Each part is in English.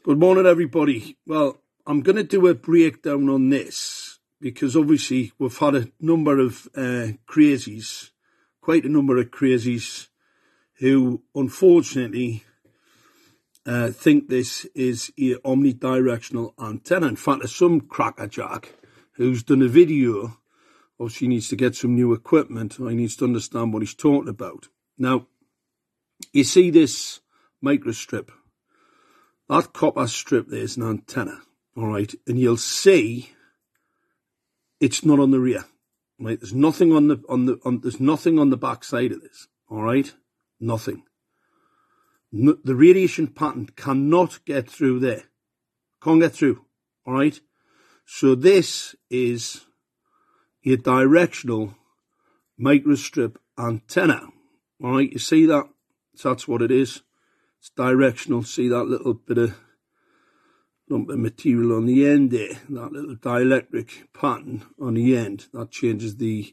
Good morning, everybody. Well, I'm going to do a breakdown on this because obviously we've had a number of crazies, quite a number of crazies who unfortunately think this is an omnidirectional antenna. In fact, there's some crackerjack who's done a video. Obviously, he needs to get some new equipment, or he needs to understand what he's talking about. Now, you see this microstrip. That copper strip there is an antenna, all right? And you'll see it's not on the rear, right? There's nothing there's nothing on the back side of this, all right? Nothing. The radiation pattern cannot get through there. Can't get through, all right? So this is a directional microstrip antenna, all right? You see that? So that's what it is. It's directional. See that little bit of lump of material on the end there, that little dielectric pattern on the end, that changes the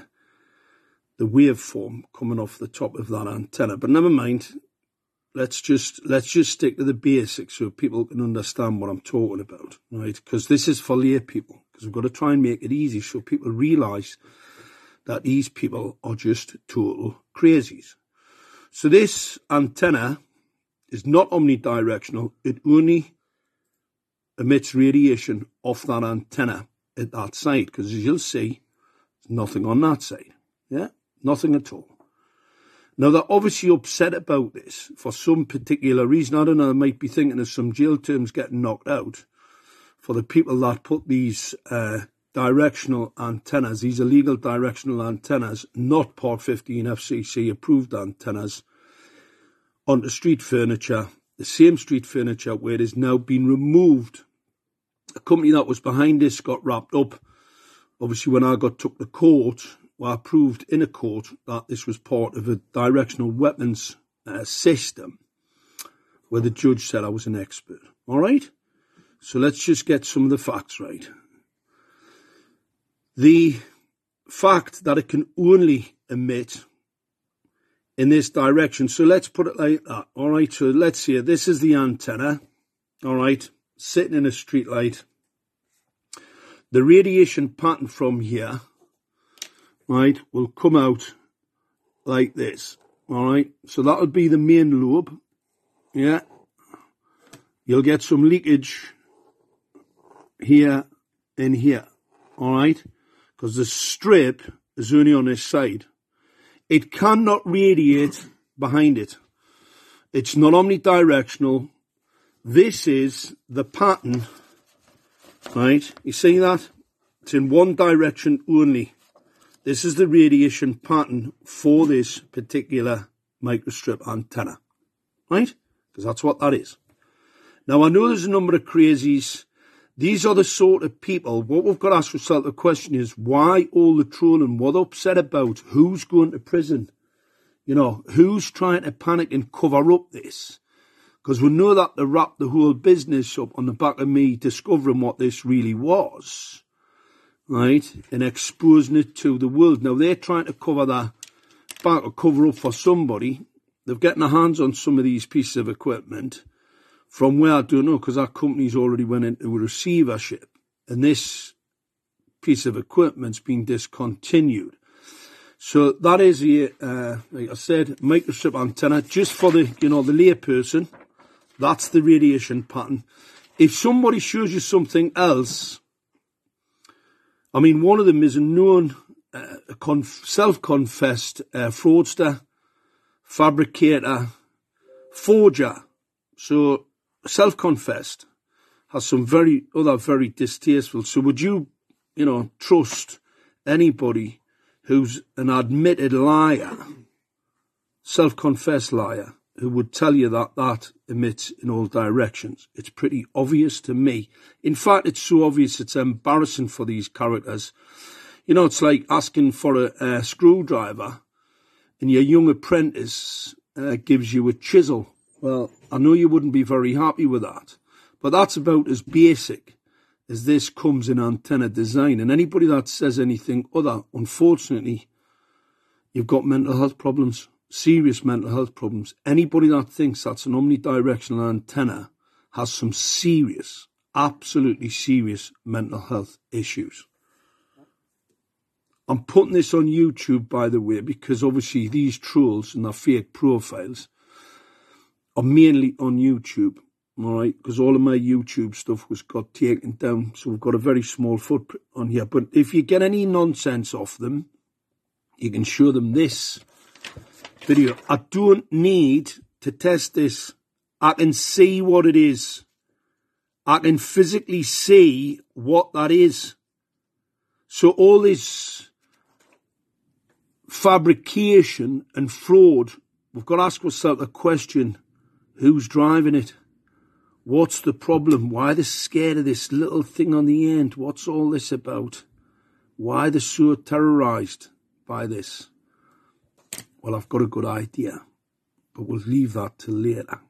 waveform coming off the top of that antenna. But never mind. Let's just stick to the basics so people can understand what I'm talking about, right? Because this is for lay people. Because we've got to try and make it easy so people realise that these people are just total crazies. So this antenna is not omnidirectional. It only emits radiation off that antenna at that side, because as you'll see, there's nothing on that side. Yeah, nothing at all. Now, they're obviously upset about this for some particular reason. I don't know, they might be thinking of some jail terms getting knocked out for the people that put these directional antennas, these illegal directional antennas, not Part 15 FCC approved antennas, onto street furniture, the same street furniture where it has now been removed. A company that was behind this got wrapped up. Obviously, when I got took to court, well, I proved in a court that this was part of a directional weapons system where the judge said I was an expert. All right? So let's just get some of the facts right. The fact that it can only emit in this direction. So let's put it like that. All right. So let's see. This is the antenna. All right. Sitting in a street light. The radiation pattern from here, right, will come out like this. All right. So that would be the main lobe. Yeah. You'll get some leakage here and here. All right. Because the strip is only on this side. It cannot radiate behind it. It's not omnidirectional. This is the pattern, right? You see that? It's in one direction only. This is the radiation pattern for this particular microstrip antenna, right? Because that's what that is. Now, I know there's a number of crazies. These are the sort of people, what we've got to ask ourselves the question is, why all the trolling? What they're upset about? Who's going to prison? You know, who's trying to panic and cover up this? Because we know that they wrapped the whole business up on the back of me discovering what this really was, right? And exposing it to the world. Now, they're trying to cover that back or cover up for somebody. They're getting their hands on some of these pieces of equipment. From where I don't know, because our company's already went into a receivership, and this piece of equipment's been discontinued. So that is a, like I said, microstrip antenna, just for the, the lay person. That's the radiation pattern. If somebody shows you something else, I mean, one of them is a known self-confessed fraudster, fabricator, forger. So self-confessed, has some very distasteful. So would you, trust anybody who's an admitted liar, self-confessed liar, who would tell you that that emits in all directions? It's pretty obvious to me. In fact, it's so obvious it's embarrassing for these characters. It's like asking for a screwdriver and your young apprentice gives you a chisel. Well, I know you wouldn't be very happy with that, but that's about as basic as this comes in antenna design. And anybody that says anything other, unfortunately, you've got mental health problems. serious mental health problems. Anybody that thinks that's an omnidirectional antenna, has some serious, absolutely serious mental health issues. I'm putting this on YouTube, by the way, because obviously these trolls and their fake profiles are mainly on YouTube, all right? Because all of my YouTube stuff got taken down, so we've got a very small footprint on here. But if you get any nonsense off them, you can show them this video. I don't need to test this. I can see what it is. I can physically see what that is. So all this fabrication and fraud, we've got to ask ourselves a question. Who's driving it? What's the problem? Why are they scared of this little thing on the end? What's all this about? Why are they so terrorized by this? Well, I've got a good idea, but we'll leave that till later.